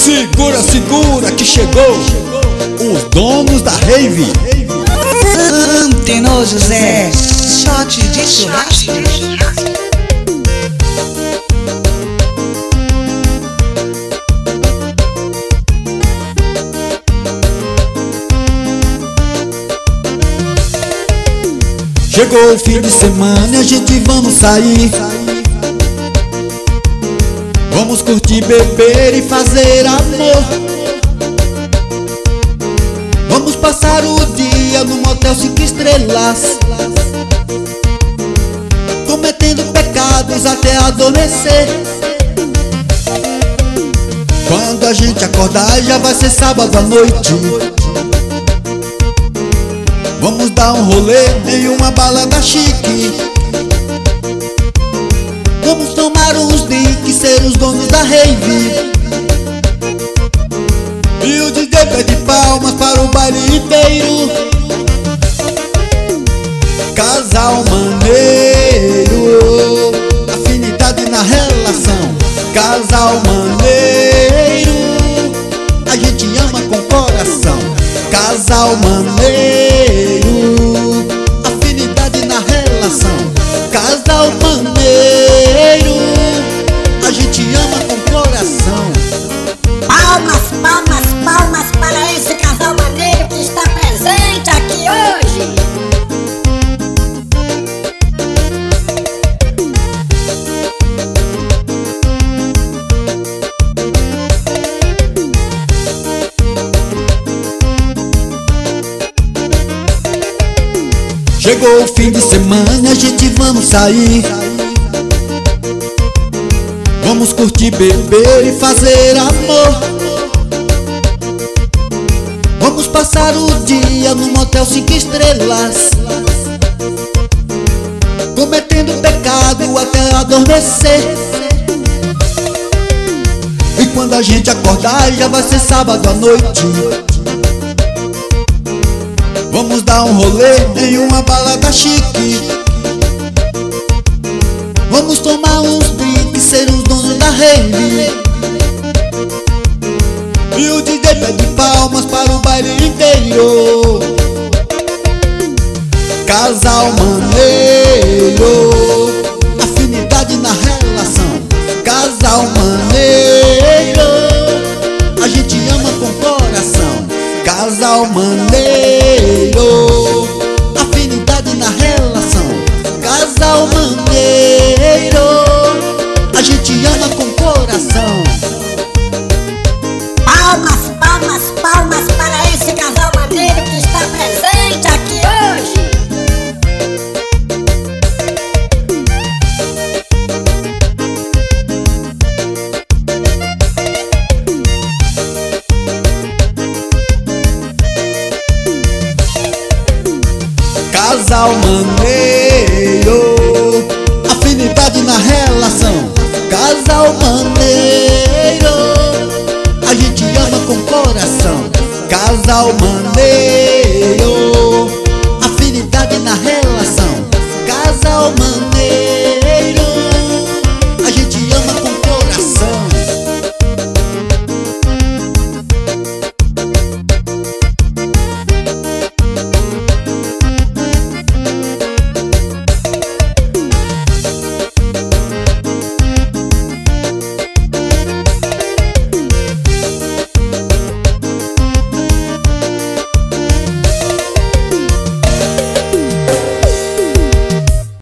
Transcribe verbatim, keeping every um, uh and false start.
Segura, segura que chegou os donos da rave. Antenor José, shot de churrasco. Chegou o fim de semana e a gente vamos sair. Vamos curtir, beber e fazer amor. Vamos passar o dia num motel cinco estrelas, cometendo pecados até adormecer. Quando a gente acordar já vai ser sábado à noite. Vamos dar um rolê em uma balada chique. Vamos tomar uns drinks, ser os donos da rave. E o D J pede palmas para o baile inteiro. Casal maneiro, afinidade na relação. Casal maneiro, a gente ama com coração. Casal maneiro, afinidade na relação. Casal maneiro, a gente ama com coração. Palmas, palmas, palmas para esse casal maneiro que está presente aqui hoje. Chegou o fim de semana, a gente vamos sair. Vamos curtir, beber e fazer amor. Vamos passar o dia num motel cinco estrelas, cometendo pecado até adormecer. E quando a gente acordar já vai ser sábado à noite. Vamos dar um rolê em uma balada chique. Vamos tomar uns drinks, ser os donos da rave. E o D J pede palmas para o baile inteiro. Casal maneiro, afinidade na relação. Casal maneiro, a gente ama com coração. Casal maneiro, afinidade na relação. Casal maneiro, a gente ama com coração. Palmas, palmas, palmas para esse casal maneiro que está presente aqui hoje. Casal maneiro, afinidade na relação. Casal maneiro, a gente ama com coração. Casal maneiro,